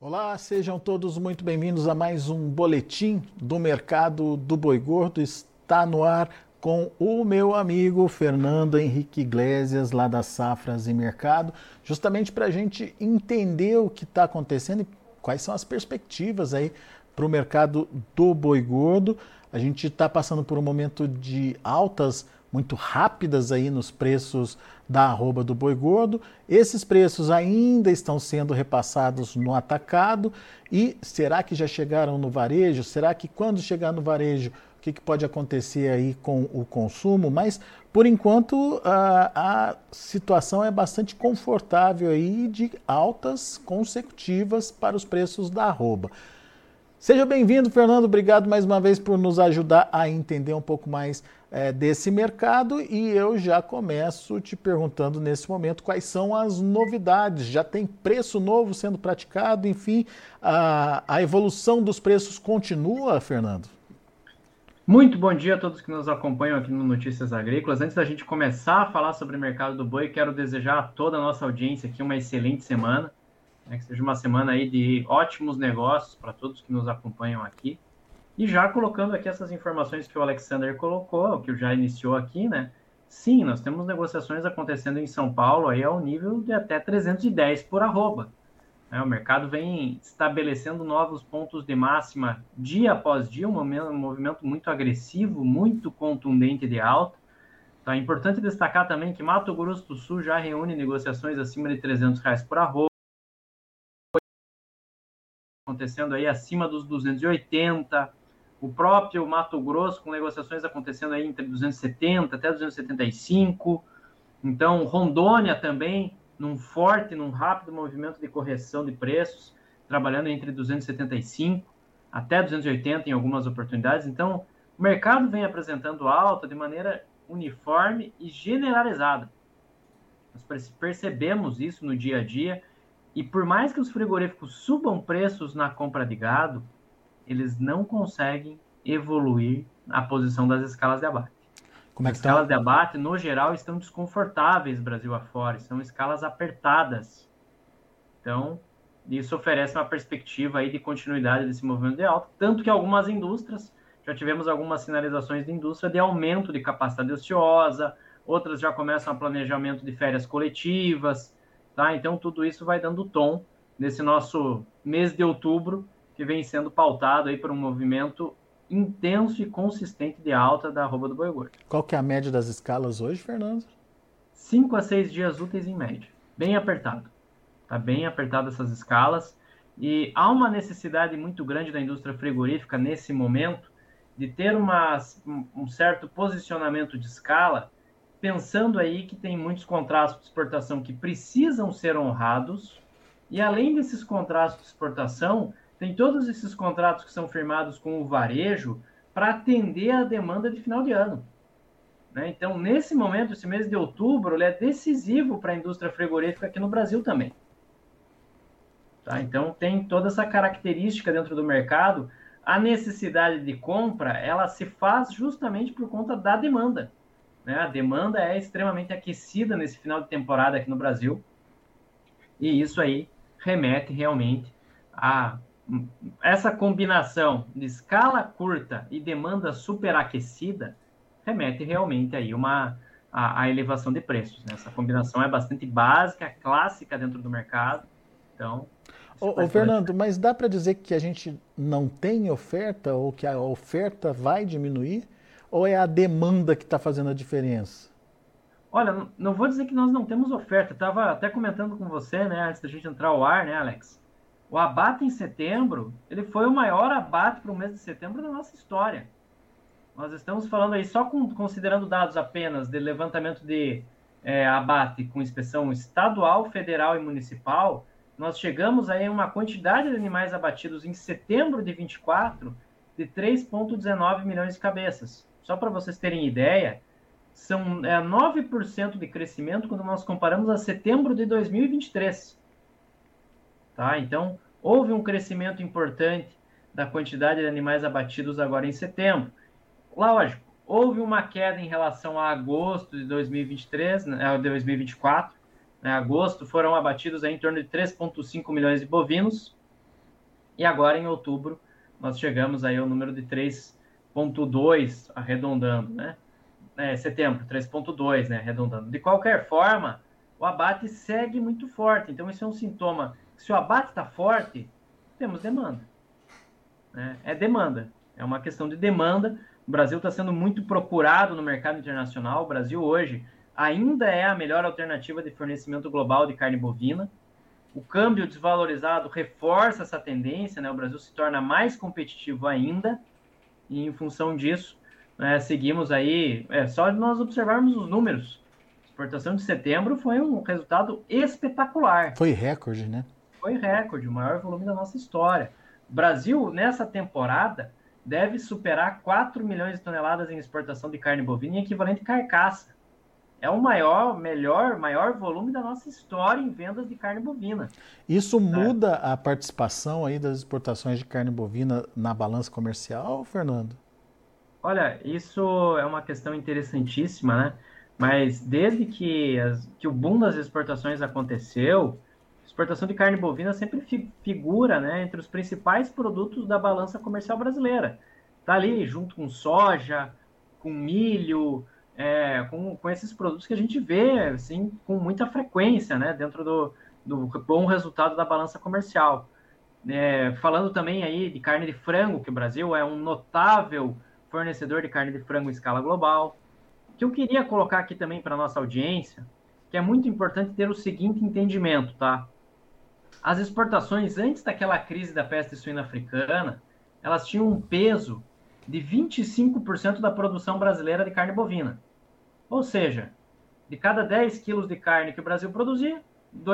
Olá, sejam todos muito bem-vindos a mais um boletim do mercado do boi gordo. Está no ar com o meu amigo Fernando Henrique Iglesias, lá das Safras e Mercado, justamente para a gente entender o que está acontecendo e quais são as perspectivas aí para o mercado do boi gordo. A gente está passando por um momento de altas muito rápidas aí nos preços da arroba do boi gordo. Esses preços ainda estão sendo repassados no atacado. E será que já chegaram no varejo? Será que quando chegar no varejo, o que pode acontecer aí com o consumo? Mas, por enquanto, a situação é bastante confortável aí de altas consecutivas para os preços da arroba. Seja bem-vindo, Fernando. Obrigado mais uma vez por nos ajudar a entender um pouco mais desse mercado. E eu já começo te perguntando nesse momento quais são as novidades. Já tem preço novo sendo praticado? Enfim, a evolução dos preços continua, Fernando? Muito bom dia a todos que nos acompanham aqui no Notícias Agrícolas. Antes da gente começar a falar sobre o mercado do boi, quero desejar a toda a nossa audiência aqui uma excelente semana. Que seja uma semana aí de ótimos negócios para todos que nos acompanham aqui. E já colocando aqui essas informações que o Alexander colocou, que já iniciou aqui, né? Sim, nós temos negociações acontecendo em São Paulo aí ao nível de até 310 por arroba. O mercado vem estabelecendo novos pontos de máxima dia após dia, um movimento muito agressivo, muito contundente de alta. Tá? É importante destacar também que Mato Grosso do Sul já reúne negociações acima de R$300 por arroba, acontecendo aí acima dos 280, o próprio Mato Grosso com negociações acontecendo aí entre 270 até 275, então Rondônia também num rápido movimento de correção de preços, trabalhando entre 275 até 280 em algumas oportunidades. Então o mercado vem apresentando alta de maneira uniforme e generalizada. Nós percebemos isso no dia a dia. E por mais que os frigoríficos subam preços na compra de gado, eles não conseguem evoluir a posição das escalas de abate. Como é As que estão? escalas de abate, no geral, estão desconfortáveis Brasil afora, são escalas apertadas. Então, isso oferece uma perspectiva aí de continuidade desse movimento de alta, tanto que algumas indústrias, já tivemos algumas sinalizações de indústria de aumento de capacidade ociosa, outras já começam a planejamento de férias coletivas, tá? Então, tudo isso vai dando tom nesse nosso mês de outubro, que vem sendo pautado aí por um movimento intenso e consistente de alta da arroba do boi gordo. Qual que é a média das escalas hoje, Fernando? 5 a 6 dias úteis em média. Bem apertado. Está bem apertado essas escalas. E há uma necessidade muito grande da indústria frigorífica nesse momento de ter um certo posicionamento de escala, pensando aí que tem muitos contratos de exportação que precisam ser honrados, e além desses contratos de exportação, tem todos esses contratos que são firmados com o varejo para atender a demanda de final de ano. Então, nesse momento, esse mês de outubro, ele é decisivo para a indústria frigorífica aqui no Brasil também. Tá? Então, tem toda essa característica dentro do mercado. A necessidade de compra, ela se faz justamente por conta da demanda. A demanda é extremamente aquecida nesse final de temporada aqui no Brasil. E isso aí remete realmente a essa combinação de escala curta e demanda superaquecida, remete realmente aí a elevação de preços. Essa combinação é bastante básica, clássica dentro do mercado. Então, Ô, Fernando, mas dá para dizer que a gente não tem oferta ou que a oferta vai diminuir? Ou é a demanda que está fazendo a diferença? Olha, não vou dizer que nós não temos oferta. Estava até comentando com você, né, antes da gente entrar ao ar, né, Alex? O abate em setembro, ele foi o maior abate para o mês de setembro da nossa história. Nós estamos falando aí, só considerando dados apenas de levantamento de abate com inspeção estadual, federal e municipal, nós chegamos aí a uma quantidade de animais abatidos em setembro de 24 de 3,19 milhões de cabeças. Só para vocês terem ideia, são 9% de crescimento quando nós comparamos a setembro de 2023. Tá? Então, houve um crescimento importante da quantidade de animais abatidos agora em setembro. Lógico, houve uma queda em relação a agosto de 2023, de 2024. Em agosto foram abatidos em torno de 3,5 milhões de bovinos. E agora, em outubro, nós chegamos aí ao número de 3,2, arredondando, né? Setembro, 3,2, né? Arredondando. De qualquer forma, o abate segue muito forte. Então, isso é um sintoma. Se o abate está forte, temos demanda. Né? É demanda. É uma questão de demanda. O Brasil está sendo muito procurado no mercado internacional. O Brasil, hoje, ainda é a melhor alternativa de fornecimento global de carne bovina. O câmbio desvalorizado reforça essa tendência, né? O Brasil se torna mais competitivo ainda, e em função disso, né, seguimos aí, só de nós observarmos os números. A exportação de setembro foi um resultado espetacular. Foi recorde, né? Foi recorde, o maior volume da nossa história. O Brasil, nessa temporada, deve superar 4 milhões de toneladas em exportação de carne bovina em equivalente carcaça. É o maior volume da nossa história em vendas de carne bovina. Isso muda a participação aí das exportações de carne bovina na balança comercial, Fernando? Olha, isso é uma questão interessantíssima, né? Mas desde que o boom das exportações aconteceu, a exportação de carne bovina sempre figura, né, entre os principais produtos da balança comercial brasileira. Está ali junto com soja, com milho, com esses produtos que a gente vê assim, com muita frequência, né, dentro do bom resultado da balança comercial. Falando também aí de carne de frango, que o Brasil é um notável fornecedor de carne de frango em escala global. O que eu queria colocar aqui também para a nossa audiência, que é muito importante ter o seguinte entendimento, tá? As exportações, antes daquela crise da peste suína africana, elas tinham um peso de 25% da produção brasileira de carne bovina. Ou seja, de cada 10 quilos de carne que o Brasil produzia,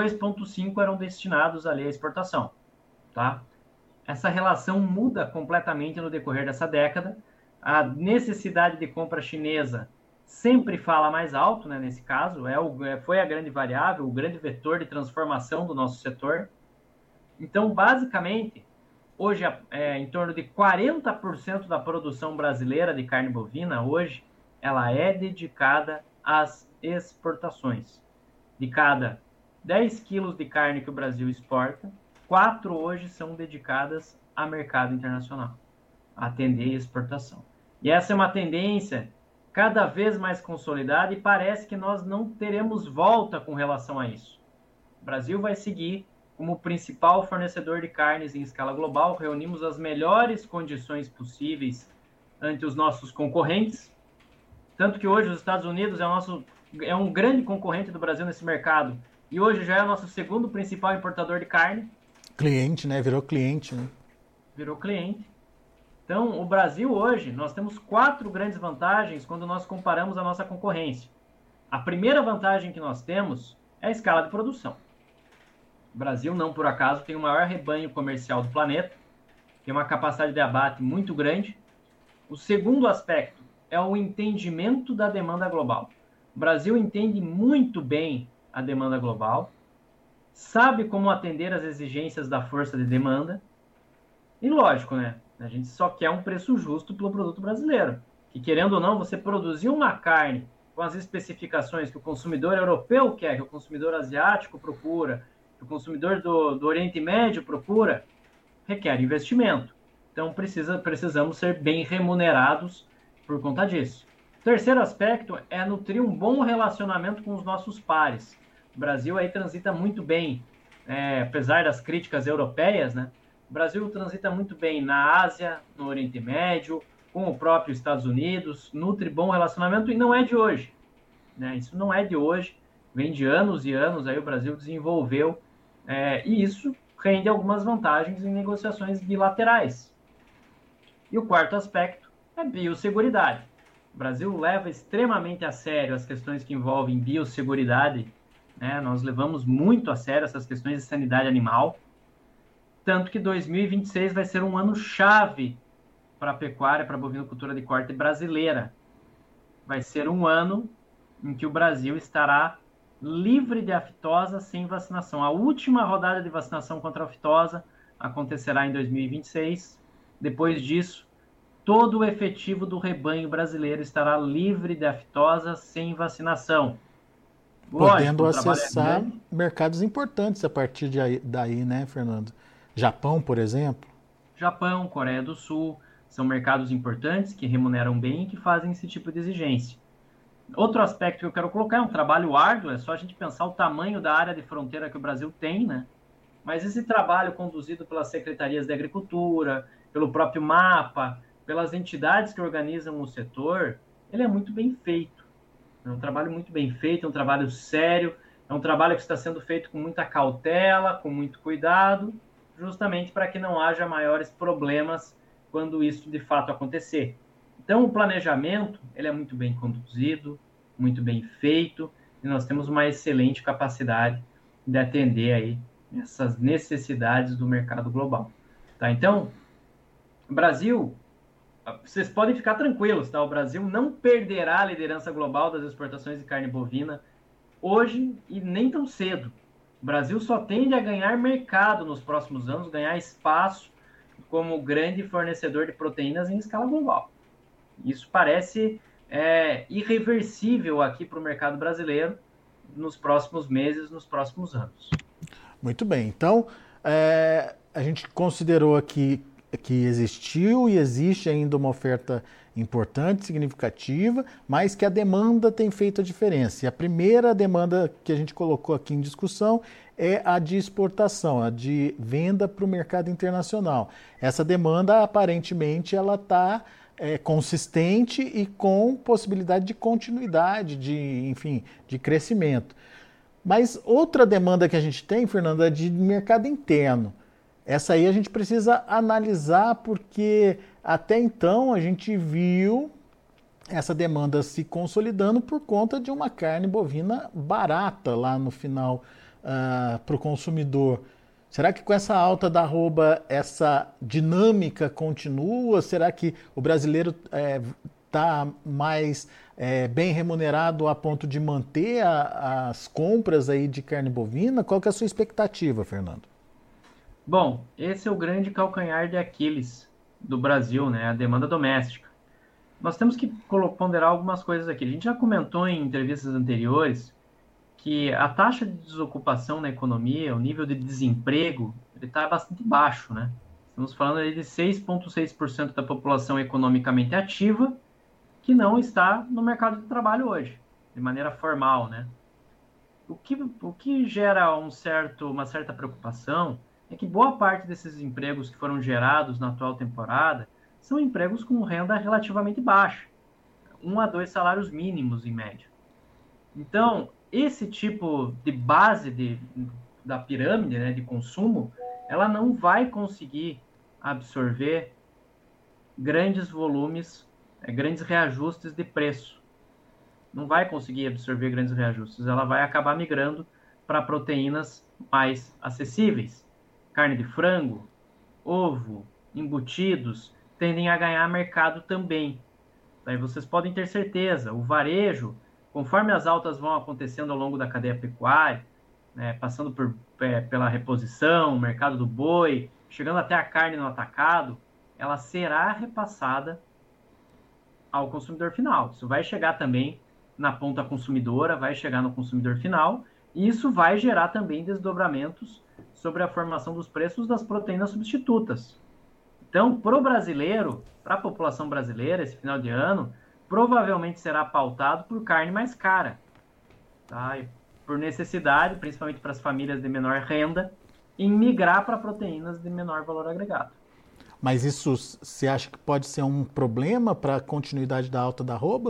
2,5 eram destinados ali à exportação. Tá? Essa relação muda completamente no decorrer dessa década. A necessidade de compra chinesa sempre fala mais alto, né, nesse caso, foi a grande variável, o grande vetor de transformação do nosso setor. Então, basicamente, hoje, em torno de 40% da produção brasileira de carne bovina, hoje, ela é dedicada às exportações. De cada 10 quilos de carne que o Brasil exporta, 4 hoje são dedicadas a mercado internacional, a atender exportação. E essa é uma tendência cada vez mais consolidada e parece que nós não teremos volta com relação a isso. O Brasil vai seguir como principal fornecedor de carnes em escala global, reunimos as melhores condições possíveis ante os nossos concorrentes, tanto que hoje os Estados Unidos é um grande concorrente do Brasil nesse mercado, e hoje já é o nosso segundo principal importador de carne. Cliente, né? Virou cliente, né? Virou cliente. Então, o Brasil hoje, nós temos 4 grandes vantagens quando nós comparamos a nossa concorrência. A primeira vantagem que nós temos é a escala de produção. O Brasil, não por acaso, tem o maior rebanho comercial do planeta, tem uma capacidade de abate muito grande. O segundo aspecto é o entendimento da demanda global. O Brasil entende muito bem a demanda global, sabe como atender às exigências da força de demanda, e lógico, né? A gente só quer um preço justo pelo produto brasileiro. Que, querendo ou não, você produzir uma carne com as especificações que o consumidor europeu quer, que o consumidor asiático procura, que o consumidor do Oriente Médio procura, requer investimento. Então, precisamos ser bem remunerados por conta disso. O terceiro aspecto é nutrir um bom relacionamento com os nossos pares. O Brasil aí transita muito bem, apesar das críticas europeias, né? O Brasil transita muito bem na Ásia, no Oriente Médio, com o próprio Estados Unidos, nutre bom relacionamento, e não é de hoje, né? Isso não é de hoje, vem de anos e anos, aí o Brasil desenvolveu, e isso rende algumas vantagens em negociações bilaterais. E o quarto aspecto é biosseguridade. O Brasil leva extremamente a sério as questões que envolvem biosseguridade, né? Nós levamos muito a sério essas questões de sanidade animal, tanto que 2026 vai ser um ano chave para a pecuária, para a bovinocultura de corte brasileira. Vai ser um ano em que o Brasil estará livre de aftosa sem vacinação. A última rodada de vacinação contra a aftosa acontecerá em 2026. Depois disso, todo o efetivo do rebanho brasileiro estará livre de aftosa sem vacinação. Podendo acessar mercados importantes a partir daí, né, Fernando? Japão, por exemplo. Japão, Coreia do Sul, são mercados importantes que remuneram bem e que fazem esse tipo de exigência. Outro aspecto que eu quero colocar é um trabalho árduo, é só a gente pensar o tamanho da área de fronteira que o Brasil tem, né? Mas esse trabalho conduzido pelas secretarias de agricultura, pelo próprio MAPA, pelas entidades que organizam o setor, ele é muito bem feito. É um trabalho muito bem feito, é um trabalho sério, é um trabalho que está sendo feito com muita cautela, com muito cuidado, justamente para que não haja maiores problemas quando isso de fato acontecer. Então, o planejamento, ele é muito bem conduzido, muito bem feito, e nós temos uma excelente capacidade de atender aí essas necessidades do mercado global. Tá? Então, o Brasil, vocês podem ficar tranquilos, tá? O Brasil não perderá a liderança global das exportações de carne bovina hoje e nem tão cedo. O Brasil só tende a ganhar mercado nos próximos anos, ganhar espaço como grande fornecedor de proteínas em escala global. Isso parece irreversível aqui para o mercado brasileiro nos próximos meses, nos próximos anos. Muito bem. Então, a gente considerou aqui que existiu e existe ainda uma oferta importante, significativa, mas que a demanda tem feito a diferença. E a primeira demanda que a gente colocou aqui em discussão é a de exportação, a de venda para o mercado internacional. Essa demanda, aparentemente, ela está consistente e com possibilidade de continuidade, de crescimento. Mas outra demanda que a gente tem, Fernando, é de mercado interno. Essa aí a gente precisa analisar porque até então a gente viu essa demanda se consolidando por conta de uma carne bovina barata lá no final para o consumidor. Será que com essa alta da arroba essa dinâmica continua? Será que o brasileiro está mais bem remunerado a ponto de manter as compras aí de carne bovina? Qual que é a sua expectativa, Fernando? Bom, esse é o grande calcanhar de Aquiles do Brasil, né? A demanda doméstica. Nós temos que ponderar algumas coisas aqui. A gente já comentou em entrevistas anteriores que a taxa de desocupação na economia, o nível de desemprego, ele está bastante baixo, né? Estamos falando aí de 6,6% da população economicamente ativa que não está no mercado de trabalho hoje, de maneira formal, né? O que gera uma certa preocupação é que boa parte desses empregos que foram gerados na atual temporada são empregos com renda relativamente baixa, 1 a 2 salários mínimos em média. Então, esse tipo de base da pirâmide, né, de consumo, ela não vai conseguir absorver grandes volumes, grandes reajustes de preço. Não vai conseguir absorver grandes reajustes. Ela vai acabar migrando para proteínas mais acessíveis. Carne de frango, ovo, embutidos, tendem a ganhar mercado também. Daí vocês podem ter certeza, o varejo, conforme as altas vão acontecendo ao longo da cadeia pecuária, né, passando pela reposição, o mercado do boi, chegando até a carne no atacado, ela será repassada ao consumidor final. Isso vai chegar também na ponta consumidora, vai chegar no consumidor final, e isso vai gerar também desdobramentos sobre a formação dos preços das proteínas substitutas. Então, para o brasileiro, para a população brasileira, esse final de ano, provavelmente será pautado por carne mais cara, tá? E por necessidade, principalmente para as famílias de menor renda, em migrar para proteínas de menor valor agregado. Mas isso você acha que pode ser um problema para a continuidade da alta da arroba?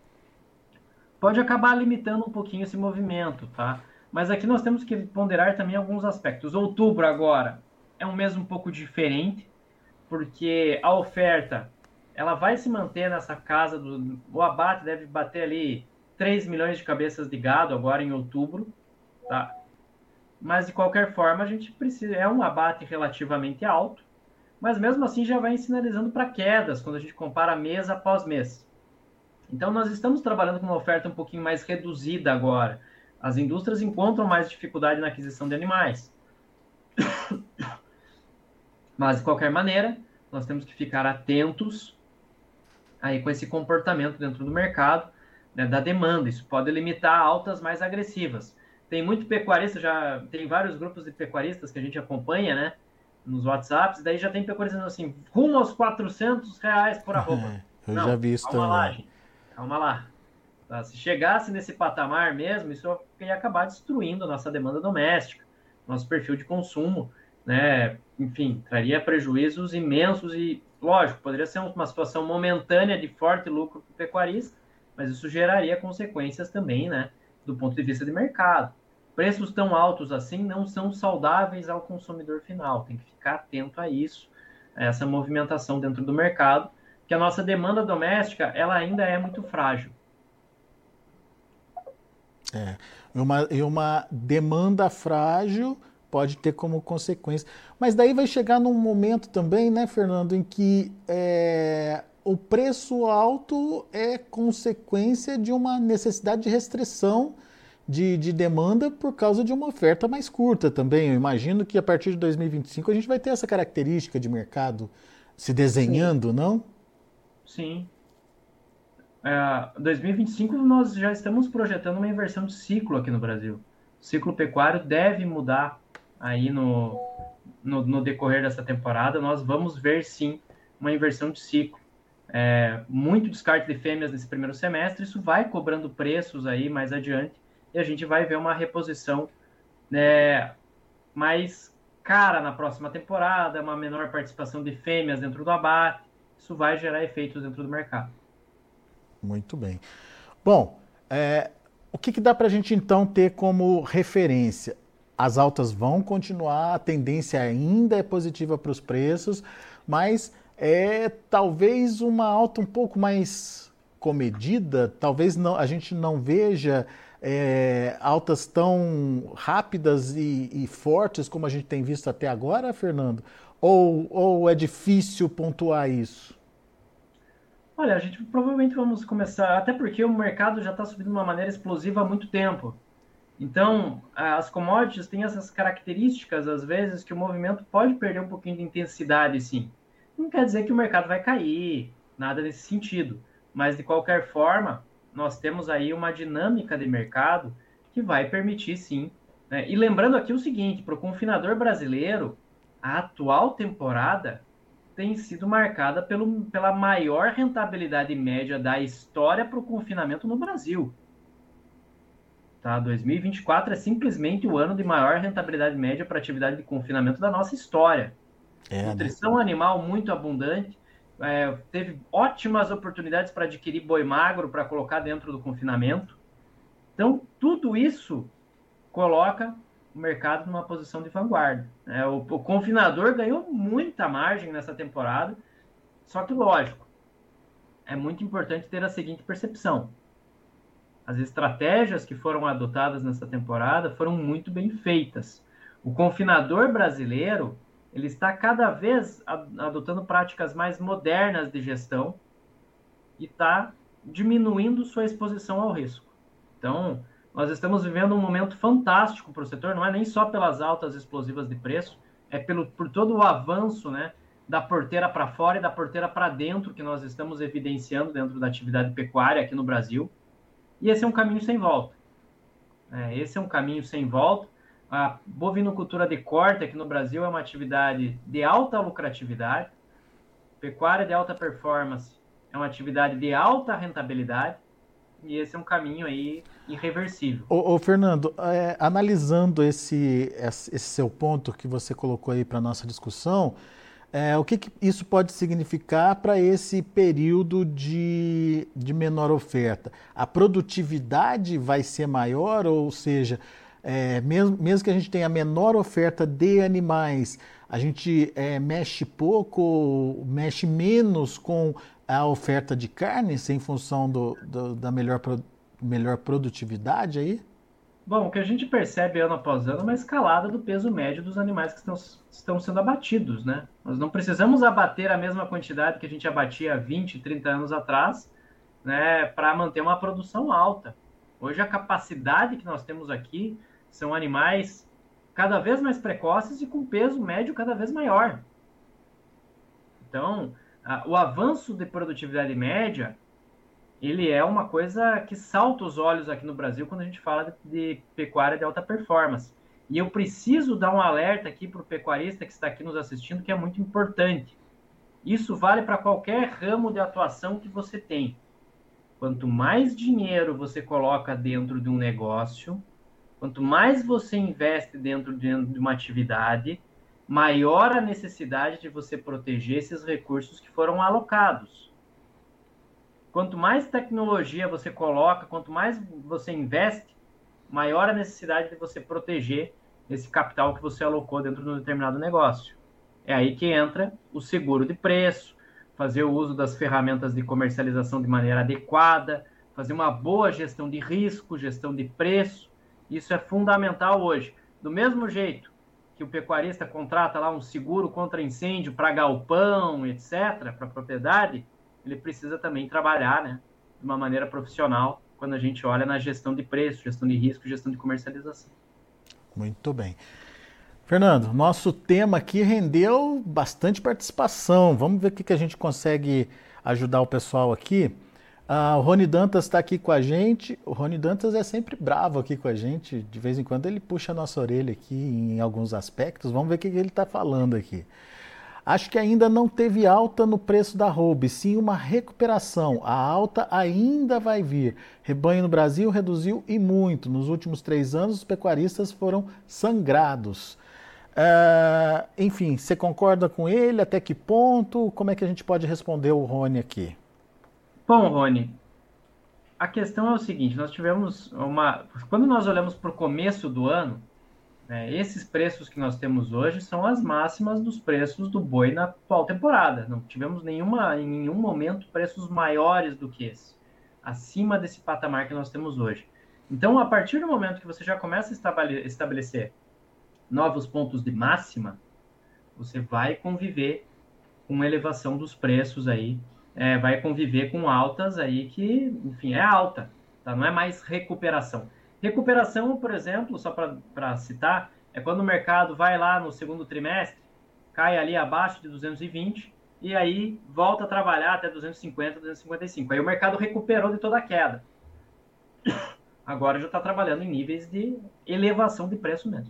Pode acabar limitando um pouquinho esse movimento, tá? Mas aqui nós temos que ponderar também alguns aspectos. Outubro agora é um mês um pouco diferente, porque a oferta ela vai se manter nessa casa o abate deve bater ali 3 milhões de cabeças de gado agora em outubro, tá? Mas de qualquer forma a gente precisa, é um abate relativamente alto, mas mesmo assim já vai sinalizando para quedas quando a gente compara mês após mês. Então nós estamos trabalhando com uma oferta um pouquinho mais reduzida agora. As indústrias encontram mais dificuldade na aquisição de animais. Mas de qualquer maneira, nós temos que ficar atentos aí com esse comportamento dentro do mercado, né, da demanda. Isso pode limitar altas mais agressivas. Tem muito pecuarista, já tem vários grupos de pecuaristas que a gente acompanha, né? nos WhatsApps, daí já tem pecuária dizendo assim, rumo aos R$ 400 por arroba. Eu Não, já vi isso calma lá, também. gente. Calma lá. Tá? Se chegasse nesse patamar mesmo, isso ia acabar destruindo a nossa demanda doméstica, nosso perfil de consumo, né? Enfim, traria prejuízos imensos e, lógico, poderia ser uma situação momentânea de forte lucro para o pecuarista, mas isso geraria consequências também, né? Do ponto de vista de mercado. Preços tão altos assim não são saudáveis ao consumidor final. Tem que ficar atento a isso, a essa movimentação dentro do mercado, que a nossa demanda doméstica ela ainda é muito frágil. E uma demanda frágil pode ter como consequência. Mas daí vai chegar num momento também, né, Fernando, em que o preço alto é consequência de uma necessidade de restrição de demanda por causa de uma oferta mais curta também. Eu imagino que a partir de 2025 a gente vai ter essa característica de mercado se Sim, desenhando, não? sim. 2025 nós já estamos projetando uma inversão de ciclo aqui no Brasil. O ciclo pecuário deve mudar aí no decorrer dessa temporada. Nós vamos ver sim uma inversão de ciclo. Muito descarte de fêmeas nesse primeiro semestre, isso vai cobrando preços aí mais adiante e a gente vai ver uma reposição, né, mais cara na próxima temporada, uma menor participação de fêmeas dentro do abate. Isso vai gerar efeitos dentro do mercado. Muito bem. Bom, o que dá para a gente então ter como referência? As altas vão continuar, a tendência ainda é positiva para os preços, mas talvez uma alta um pouco mais comedida, talvez não, a gente não veja altas tão rápidas e fortes como a gente tem visto até agora, Fernando? Ou é difícil pontuar isso? Olha, a gente provavelmente vamos começar, até porque o mercado já está subindo de uma maneira explosiva há muito tempo. Então, as commodities têm essas características, às vezes, que o movimento pode perder um pouquinho de intensidade, sim. Não quer dizer que o mercado vai cair, nada nesse sentido. Mas, de qualquer forma, nós temos aí uma dinâmica de mercado que vai permitir, sim, né? E lembrando aqui o seguinte, para o confinador brasileiro, a atual temporada tem sido marcada pela maior rentabilidade média da história para o confinamento no Brasil. Tá? 2024 é simplesmente o ano de maior rentabilidade média para atividade de confinamento da nossa história. Né? Nutrição animal muito abundante, teve ótimas oportunidades para adquirir boi magro para colocar dentro do confinamento. Então, tudo isso coloca o mercado numa posição de vanguarda. O confinador ganhou muita margem nessa temporada, só que, lógico, é muito importante ter a seguinte percepção. As estratégias que foram adotadas nessa temporada foram muito bem feitas. O confinador brasileiro ele está cada vez adotando práticas mais modernas de gestão e está diminuindo sua exposição ao risco. Então, nós estamos vivendo um momento fantástico para o setor, não é nem só pelas altas explosivas de preço, é por todo o avanço, né, da porteira para fora e da porteira para dentro que nós estamos evidenciando dentro da atividade pecuária aqui no Brasil. E esse é um caminho sem volta. Esse é um caminho sem volta. A bovinocultura de corte aqui no Brasil é uma atividade de alta lucratividade. Pecuária de alta performance é uma atividade de alta rentabilidade. E esse é um caminho aí irreversível. Fernando, analisando esse seu ponto que você colocou aí para nossa discussão, o que isso pode significar para esse período de menor oferta? A produtividade vai ser maior, ou seja, mesmo que a gente tenha menor oferta de animais, a gente mexe pouco, mexe menos com a oferta de carnes em função da melhor produtividade aí? Bom, o que a gente percebe ano após ano é uma escalada do peso médio dos animais que estão sendo abatidos, né? Nós não precisamos abater a mesma quantidade que a gente abatia 20, 30 anos atrás, né, para manter uma produção alta. Hoje a capacidade que nós temos aqui são animais cada vez mais precoces e com peso médio cada vez maior. Então, o avanço de produtividade média ele é uma coisa que salta os olhos aqui no Brasil quando a gente fala de pecuária de alta performance. E eu preciso dar um alerta aqui para o pecuarista que está aqui nos assistindo, que é muito importante. Isso vale para qualquer ramo de atuação que você tem. Quanto mais dinheiro você coloca dentro de um negócio, quanto mais você investe dentro de uma atividade, maior a necessidade de você proteger esses recursos que foram alocados. Quanto mais tecnologia você coloca, quanto mais você investe, maior a necessidade de você proteger esse capital que você alocou dentro de um determinado negócio. É aí que entra o seguro de preço, fazer o uso das ferramentas de comercialização de maneira adequada, fazer uma boa gestão de risco, gestão de preço. Isso é fundamental hoje. Do mesmo jeito que o pecuarista contrata lá um seguro contra incêndio para galpão, etc., para propriedade, ele precisa também trabalhar, né, de uma maneira profissional quando a gente olha na gestão de preço, gestão de risco, gestão de comercialização. Muito bem. Fernando, nosso tema aqui rendeu bastante participação. Vamos ver o que a gente consegue ajudar o pessoal aqui. O Rony Dantas está aqui com a gente. O Rony Dantas é sempre bravo aqui com a gente. De vez em quando ele puxa a nossa orelha aqui em alguns aspectos. Vamos ver o que ele está falando aqui. Acho que ainda não teve alta no preço da arroba, sim uma recuperação. A alta ainda vai vir. Rebanho no Brasil reduziu e muito. Nos últimos 3 anos, os pecuaristas foram sangrados. Enfim, você concorda com ele? Até que ponto? Como é que a gente pode responder o Rony aqui? Bom, Rony, a questão é o seguinte, nós tivemos quando nós olhamos para o começo do ano, esses preços que nós temos hoje são as máximas dos preços do boi na atual temporada. Não tivemos em nenhum momento preços maiores do que esse, acima desse patamar que nós temos hoje. Então, a partir do momento que você já começa a estabelecer novos pontos de máxima, você vai conviver com elevação dos preços aí, vai conviver com altas aí que, enfim, é alta, tá? Não é mais recuperação. Recuperação, por exemplo, só para citar, é quando o mercado vai lá no segundo trimestre, cai ali abaixo de 220 e aí volta a trabalhar até 250, 255. Aí o mercado recuperou de toda a queda. Agora já está trabalhando em níveis de elevação de preço mesmo.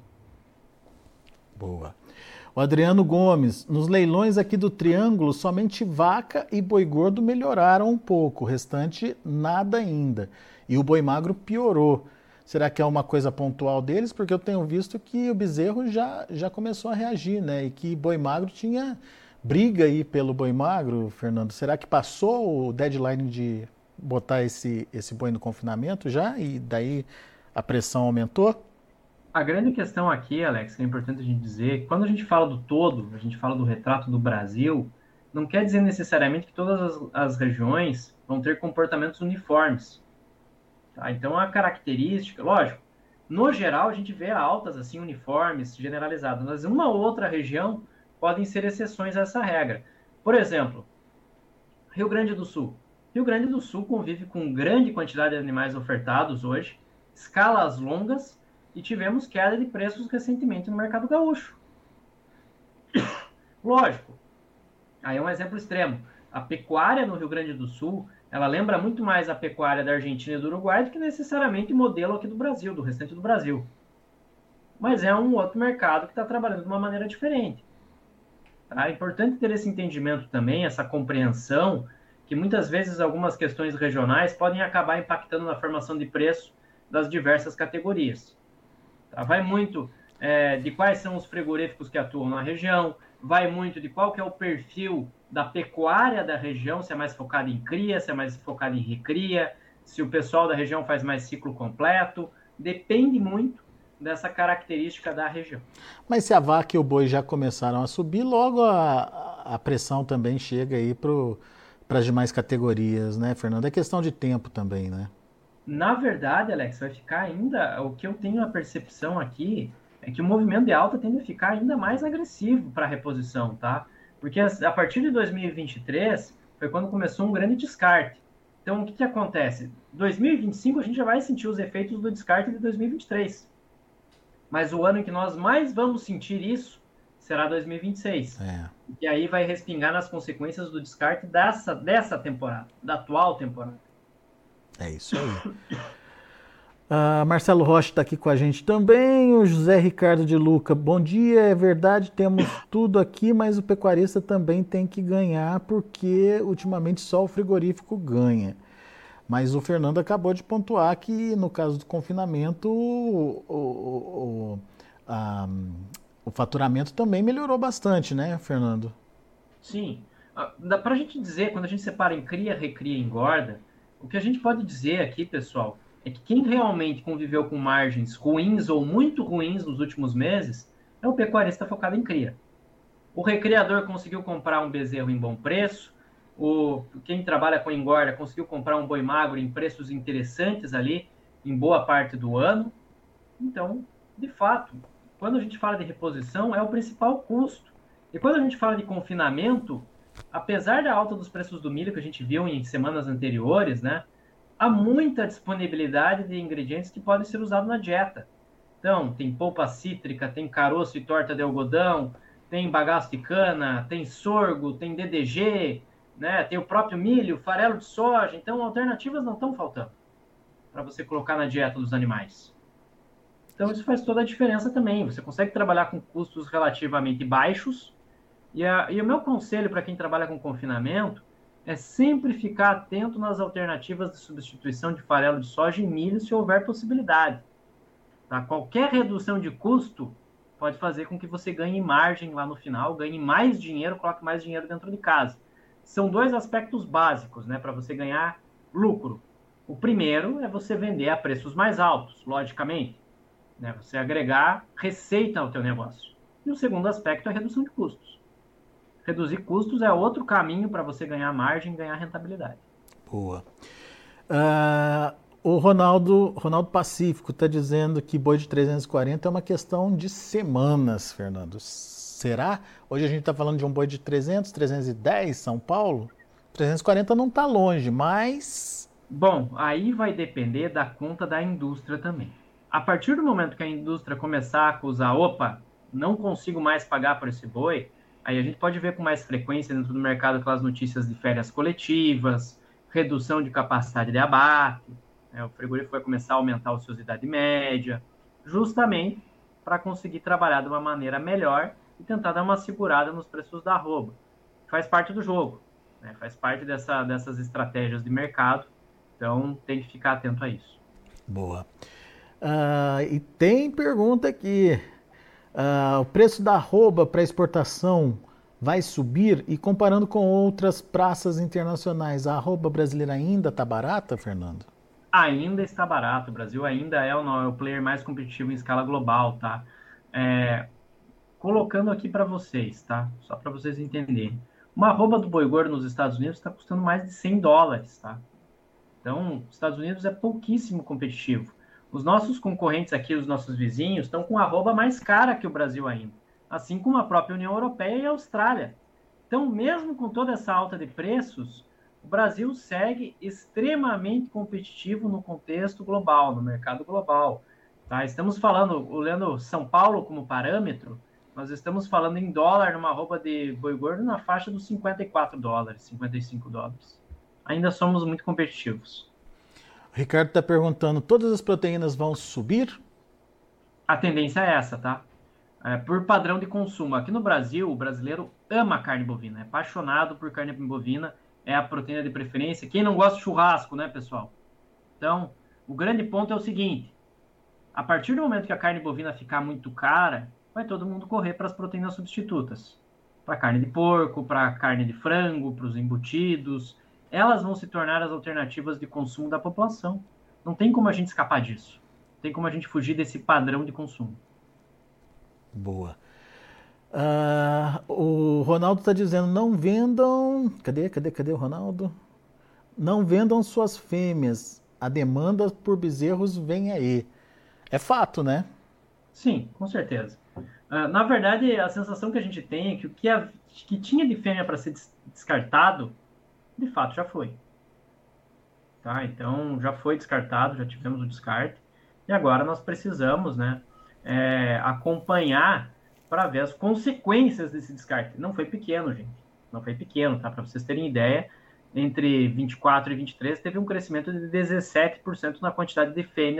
Boa. O Adriano Gomes, nos leilões aqui do Triângulo, somente vaca e boi gordo melhoraram um pouco, o restante nada ainda. E o boi magro piorou. Será que é uma coisa pontual deles? Porque eu tenho visto que o bezerro já começou a reagir, né? E que boi magro tinha briga aí pelo boi magro, Fernando. Será que passou o deadline de botar esse boi no confinamento já? E daí a pressão aumentou? A grande questão aqui, Alex, que é importante a gente dizer, quando a gente fala do todo, a gente fala do retrato do Brasil, não quer dizer necessariamente que todas as regiões vão ter comportamentos uniformes. Tá? Então, a característica, lógico, no geral, a gente vê altas assim uniformes, generalizadas, mas uma ou outra região podem ser exceções a essa regra. Por exemplo, Rio Grande do Sul. Rio Grande do Sul convive com grande quantidade de animais ofertados hoje, escalas longas, e tivemos queda de preços recentemente no mercado gaúcho. Lógico, aí é um exemplo extremo. A pecuária no Rio Grande do Sul, ela lembra muito mais a pecuária da Argentina e do Uruguai do que necessariamente o modelo aqui do Brasil, do restante do Brasil. Mas é um outro mercado que está trabalhando de uma maneira diferente. Tá? É importante ter esse entendimento também, essa compreensão, que muitas vezes algumas questões regionais podem acabar impactando na formação de preço das diversas categorias. Tá? Vai muito de quais são os frigoríficos que atuam na região, vai muito de qual que é o perfil da pecuária da região, se é mais focado em cria, se é mais focado em recria, se o pessoal da região faz mais ciclo completo, depende muito dessa característica da região. Mas se a vaca e o boi já começaram a subir, logo a pressão também chega aí para as demais categorias, né, Fernando? É questão de tempo também, né? Na verdade, Alex, vai ficar ainda, o que eu tenho a percepção aqui é que o movimento de alta tende a ficar ainda mais agressivo para a reposição, tá? Porque a partir de 2023 foi quando começou um grande descarte. Então, o que acontece? 2025 a gente já vai sentir os efeitos do descarte de 2023. Mas o ano em que nós mais vamos sentir isso será 2026. E aí vai respingar nas consequências do descarte dessa temporada, da atual temporada. É isso aí. Marcelo Rocha está aqui com a gente também. O José Ricardo de Luca, bom dia. É verdade, temos tudo aqui, mas o pecuarista também tem que ganhar, porque ultimamente só o frigorífico ganha. Mas o Fernando acabou de pontuar que, no caso do confinamento, a- o faturamento também melhorou bastante, né, Fernando? Sim. Dá para a gente dizer, quando a gente separa em cria, recria e engorda, o que a gente pode dizer aqui, pessoal, é que quem realmente conviveu com margens ruins ou muito ruins nos últimos meses é o pecuarista focado em cria. O recriador conseguiu comprar um bezerro em bom preço, quem trabalha com engorda conseguiu comprar um boi magro em preços interessantes ali, em boa parte do ano. Então, de fato, quando a gente fala de reposição, é o principal custo. E quando a gente fala de confinamento, apesar da alta dos preços do milho que a gente viu em semanas anteriores, né, há muita disponibilidade de ingredientes que podem ser usados na dieta. Então, tem polpa cítrica, tem caroço e torta de algodão, tem bagaço de cana, tem sorgo, tem DDG, né, tem o próprio milho, farelo de soja. Então, alternativas não estão faltando para você colocar na dieta dos animais. Então, isso faz toda a diferença também. Você consegue trabalhar com custos relativamente baixos. E o meu conselho para quem trabalha com confinamento é sempre ficar atento nas alternativas de substituição de farelo de soja e milho, se houver possibilidade. Tá? Qualquer redução de custo pode fazer com que você ganhe margem lá no final, ganhe mais dinheiro, coloque mais dinheiro dentro de casa. São dois aspectos básicos, né, para você ganhar lucro. O primeiro é você vender a preços mais altos, logicamente, né? Você agregar receita ao teu negócio. E o segundo aspecto é a redução de custos. Reduzir custos é outro caminho para você ganhar margem e ganhar rentabilidade. Boa. O Ronaldo Pacífico está dizendo que boi de 340 é uma questão de semanas, Fernando. Será? Hoje a gente está falando de um boi de 300, 310, São Paulo. 340 não está longe, mas... Bom, aí vai depender da conta da indústria também. A partir do momento que a indústria começar a acusar, opa, não consigo mais pagar por esse boi, aí a gente pode ver com mais frequência dentro do mercado aquelas notícias de férias coletivas, redução de capacidade de abate, né? O frigorífico vai começar a aumentar a ociosidade média, justamente para conseguir trabalhar de uma maneira melhor e tentar dar uma segurada nos preços da arroba. Faz parte do jogo, né? Faz parte dessas estratégias de mercado, então tem que ficar atento a isso. Boa. E tem pergunta aqui. O preço da arroba para exportação vai subir? E comparando com outras praças internacionais, a arroba brasileira ainda está barata, Fernando? Ainda está barato. O Brasil ainda é o player mais competitivo em escala global, tá? Colocando aqui para vocês, tá? Só para vocês entenderem. Uma arroba do boi gordo nos Estados Unidos está custando mais de $100, tá? Então, os Estados Unidos é pouquíssimo competitivo. Os nossos concorrentes aqui, os nossos vizinhos, estão com a arroba mais cara que o Brasil ainda, assim como a própria União Europeia e a Austrália. Então, mesmo com toda essa alta de preços, o Brasil segue extremamente competitivo no contexto global, no mercado global. Tá? Estamos falando, olhando São Paulo como parâmetro, nós estamos falando em dólar numa arroba de boi gordo na faixa dos $54, $55. Ainda somos muito competitivos. O Ricardo está perguntando, todas as proteínas vão subir? A tendência é essa, tá? Por padrão de consumo. Aqui no Brasil, o brasileiro ama carne bovina, é apaixonado por carne bovina, é a proteína de preferência. Quem não gosta de churrasco, né, pessoal? Então, o grande ponto é o seguinte, a partir do momento que a carne bovina ficar muito cara, vai todo mundo correr para as proteínas substitutas. Para carne de porco, para carne de frango, para os embutidos. Elas vão se tornar as alternativas de consumo da população. Não tem como a gente escapar disso. Não tem como a gente fugir desse padrão de consumo. Boa. O Ronaldo está dizendo, não vendam... Cadê o Ronaldo? Não vendam suas fêmeas. A demanda por bezerros vem aí. É fato, né? Sim, com certeza. Na verdade, a sensação que a gente tem é que o que tinha de fêmea para ser descartado, de fato já foi. Tá? Então, já foi descartado, já tivemos o descarte. E agora nós precisamos, né, acompanhar para ver as consequências desse descarte. Não foi pequeno, gente. Não foi pequeno, tá? Para vocês terem ideia, entre 24 e 23 teve um crescimento de 17% na quantidade de fêmeas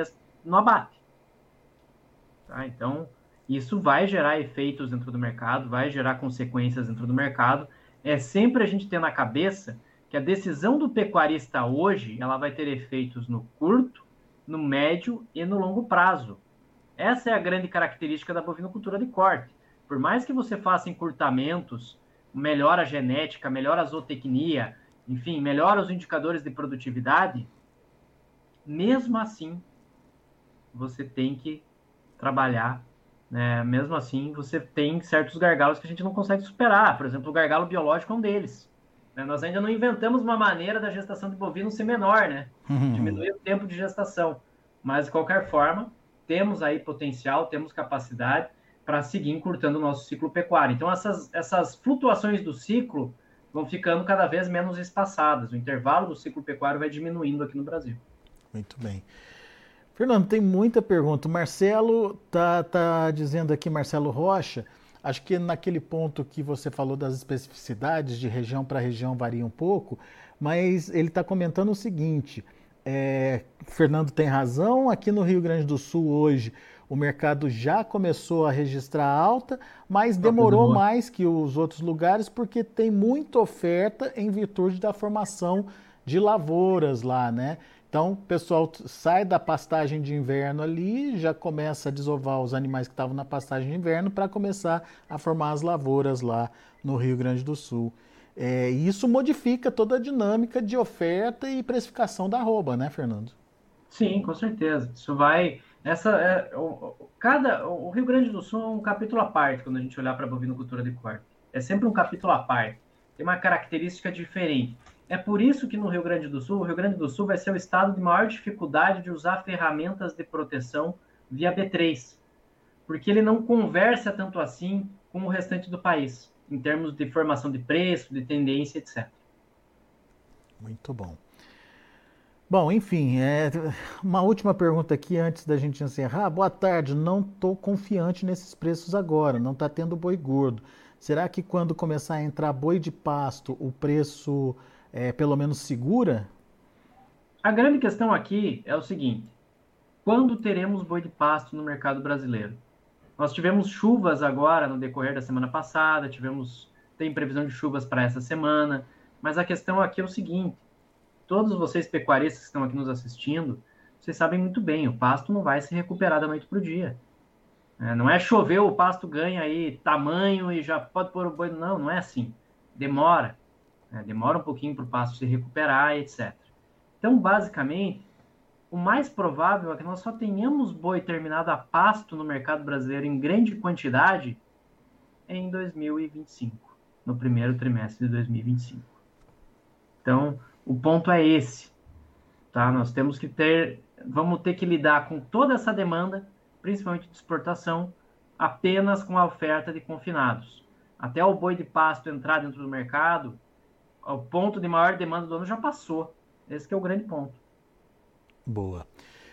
no abate. Tá? Então, isso vai gerar efeitos dentro do mercado, vai gerar consequências dentro do mercado. É sempre a gente ter na cabeça que a decisão do pecuarista hoje, ela vai ter efeitos no curto, no médio e no longo prazo. Essa é a grande característica da bovinocultura de corte. Por mais que você faça encurtamentos, melhora a genética, melhora a zootecnia, enfim, melhora os indicadores de produtividade, mesmo assim, você tem que trabalhar, né? Mesmo assim, você tem certos gargalos que a gente não consegue superar. Por exemplo, o gargalo biológico é um deles. Né? Nós ainda não inventamos uma maneira da gestação de bovino ser menor, né? Diminuir o tempo de gestação. Mas, de qualquer forma, temos aí potencial, temos capacidade para seguir encurtando o nosso ciclo pecuário. Então, essas flutuações do ciclo vão ficando cada vez menos espaçadas. O intervalo do ciclo pecuário vai diminuindo aqui no Brasil. Muito bem. Fernando, tem muita pergunta. O Marcelo tá dizendo aqui, Marcelo Rocha, acho que naquele ponto que você falou das especificidades de região para região varia um pouco, mas ele está comentando o seguinte, Fernando tem razão, aqui no Rio Grande do Sul hoje o mercado já começou a registrar alta, mas demorou mais que os outros lugares porque tem muita oferta em virtude da formação de lavouras lá, né? Então, o pessoal sai da pastagem de inverno ali, já começa a desovar os animais que estavam na pastagem de inverno para começar a formar as lavouras lá no Rio Grande do Sul. E isso modifica toda a dinâmica de oferta e precificação da arroba, né, Fernando? Sim, com certeza. Isso vai. O Rio Grande do Sul é um capítulo à parte quando a gente olhar para a bovinocultura de corte. É sempre um capítulo à parte. Tem uma característica diferente. É por isso que no Rio Grande do Sul, o Rio Grande do Sul vai ser o estado de maior dificuldade de usar ferramentas de proteção via B3, porque ele não conversa tanto assim com o restante do país, em termos de formação de preço, de tendência, etc. Muito bom. Bom, enfim, uma última pergunta aqui antes da gente encerrar. Boa tarde, não estou confiante nesses preços agora, não está tendo boi gordo. Será que quando começar a entrar boi de pasto, o preço pelo menos segura? A grande questão aqui é o seguinte: quando teremos boi de pasto no mercado brasileiro? Nós tivemos chuvas agora no decorrer da semana passada, tem previsão de chuvas para essa semana, mas a questão aqui é o seguinte: todos vocês pecuaristas que estão aqui nos assistindo, vocês sabem muito bem, o pasto não vai se recuperar da noite para o dia. Não é chover, o pasto ganha aí tamanho e já pode pôr o boi. Não, não é assim. Demora. Demora um pouquinho para o pasto se recuperar, etc. Então, basicamente, o mais provável é que nós só tenhamos boi terminado a pasto no mercado brasileiro em grande quantidade em 2025, no primeiro trimestre de 2025. Então, o ponto é esse, tá? Vamos ter que lidar com toda essa demanda, principalmente de exportação, apenas com a oferta de confinados. Até o boi de pasto entrar dentro do mercado, o ponto de maior demanda do ano já passou. Esse que é o grande ponto. Boa.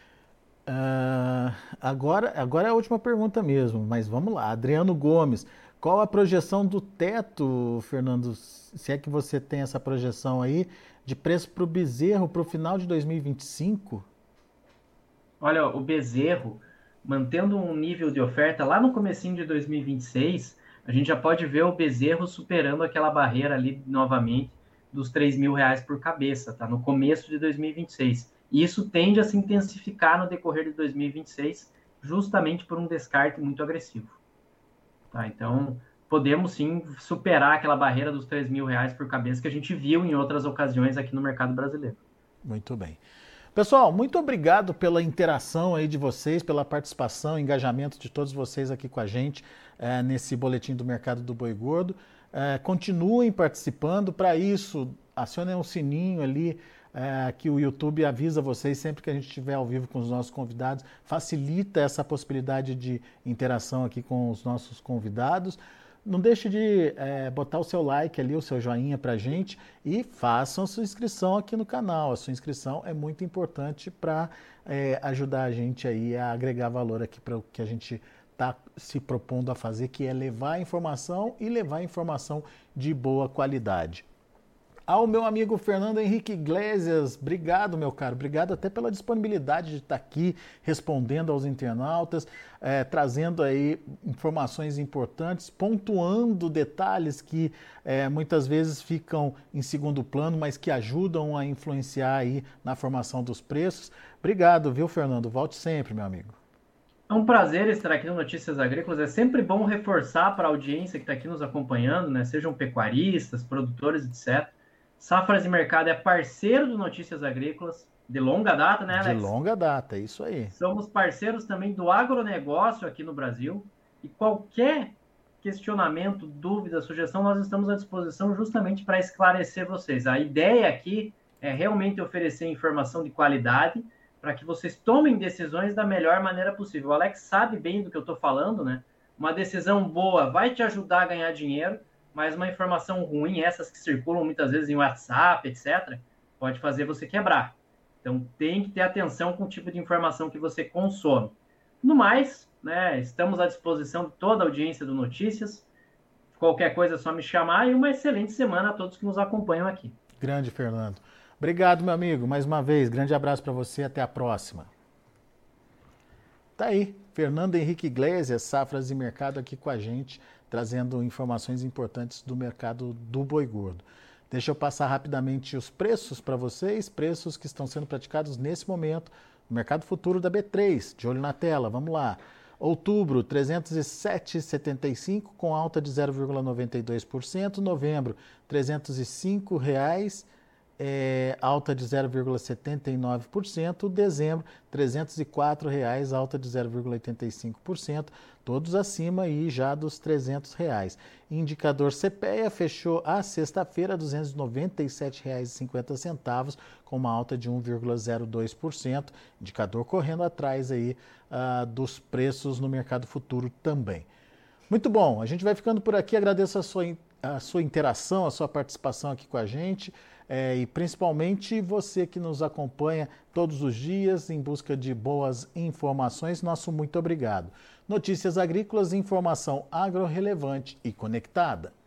Agora é a última pergunta mesmo, mas vamos lá. Adriano Gomes, qual a projeção do teto, Fernando, se é que você tem essa projeção aí, de preço para o bezerro para o final de 2025? Olha, o bezerro, mantendo um nível de oferta lá no comecinho de 2026, a gente já pode ver o bezerro superando aquela barreira ali novamente dos R$ 3.000 por cabeça, tá? No começo de 2026. E isso tende a se intensificar no decorrer de 2026, justamente por um descarte muito agressivo. Tá? Então, podemos sim superar aquela barreira dos R$ 3.000 por cabeça que a gente viu em outras ocasiões aqui no mercado brasileiro. Muito bem. Pessoal, muito obrigado pela interação aí de vocês, pela participação, engajamento de todos vocês aqui com a gente nesse boletim do mercado do boi gordo. Continuem participando. Para isso, acionem o sininho ali que o YouTube avisa vocês sempre que a gente estiver ao vivo com os nossos convidados. Facilita essa possibilidade de interação aqui com os nossos convidados. Não deixe de botar o seu like ali, o seu joinha pra gente e façam sua inscrição aqui no canal. A sua inscrição é muito importante para ajudar a gente aí a agregar valor aqui para o que a gente está se propondo a fazer, que é levar informação e levar informação de boa qualidade. Ao meu amigo Fernando Henrique Iglesias, obrigado, meu caro, obrigado até pela disponibilidade de estar aqui respondendo aos internautas, trazendo aí informações importantes, pontuando detalhes que muitas vezes ficam em segundo plano, mas que ajudam a influenciar aí na formação dos preços. Obrigado, viu, Fernando? Volte sempre, meu amigo. É um prazer estar aqui no Notícias Agrícolas. É sempre bom reforçar para a audiência que está aqui nos acompanhando, né? Sejam pecuaristas, produtores, etc. Safras e Mercado é parceiro do Notícias Agrícolas, de longa data, né, Alex? De longa data, isso aí. Somos parceiros também do agronegócio aqui no Brasil. E qualquer questionamento, dúvida, sugestão, nós estamos à disposição justamente para esclarecer vocês. A ideia aqui é realmente oferecer informação de qualidade para que vocês tomem decisões da melhor maneira possível. O Alex sabe bem do que eu estou falando, né? Uma decisão boa vai te ajudar a ganhar dinheiro, mas uma informação ruim, essas que circulam muitas vezes em WhatsApp, etc., pode fazer você quebrar. Então, tem que ter atenção com o tipo de informação que você consome. No mais, né, estamos à disposição de toda a audiência do Notícias. Qualquer coisa é só me chamar e uma excelente semana a todos que nos acompanham aqui. Grande, Fernando. Obrigado, meu amigo, mais uma vez. Grande abraço para você, até a próxima. Tá aí, Fernando Henrique Iglesias, Safras e Mercado aqui com a gente, trazendo informações importantes do mercado do boi gordo. Deixa eu passar rapidamente os preços para vocês, preços que estão sendo praticados nesse momento no mercado futuro da B3, de olho na tela, vamos lá. Outubro, R$ 307,75 com alta de 0,92%, novembro, R$ 305,00, alta de 0,79%, dezembro, R$ 304,00, alta de 0,85%, todos acima aí já dos R$ 300,00. Indicador CPEA fechou a sexta-feira R$ 297,50, com uma alta de 1,02%, indicador correndo atrás aí dos preços no mercado futuro também. Muito bom, a gente vai ficando por aqui, agradeço a sua interação, a sua participação aqui com a gente. E principalmente você que nos acompanha todos os dias em busca de boas informações, nosso muito obrigado. Notícias Agrícolas, informação agro relevante e conectada.